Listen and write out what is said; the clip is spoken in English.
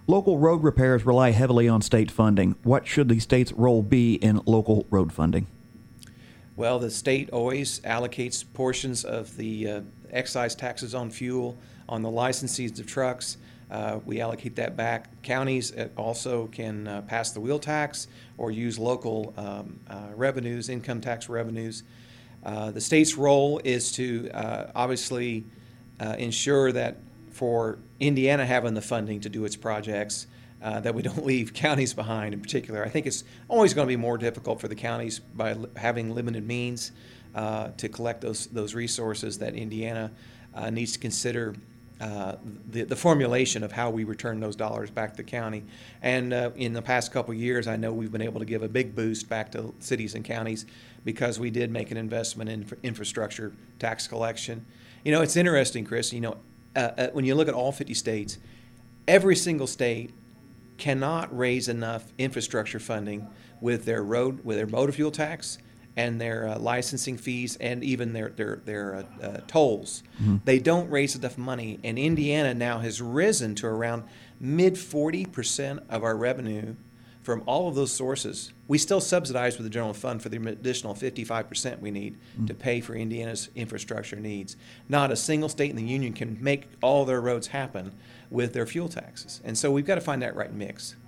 Local road repairs rely heavily on state funding. What should the state's role be in local road funding? Well, the state always allocates portions of the excise taxes on fuel, on the licenses of trucks. We allocate that back. Counties also can pass the wheel tax or use local revenues, income tax revenues. The state's role is to obviously ensure that for Indiana having the funding to do its projects, that we don't leave counties behind in particular. I think it's always going to be more difficult for the counties by having limited means to collect those resources that Indiana needs to consider the formulation of how we return those dollars back to the county. And in the past couple of years, I know we've been able to give a big boost back to cities and counties because we did make an investment in infrastructure tax collection. You know, it's interesting, Chris, when you look at all 50 states, every single state cannot raise enough infrastructure funding with their motor fuel tax and their licensing fees and even their tolls. Mm-hmm. They don't raise enough money, and Indiana now has risen to around mid 40% of our revenue from all of those sources. We still subsidize with the general fund for the additional 55% we need to pay for Indiana's infrastructure needs. Not a single state in the union can make all their roads happen with their fuel taxes. And so we've got to find that right mix.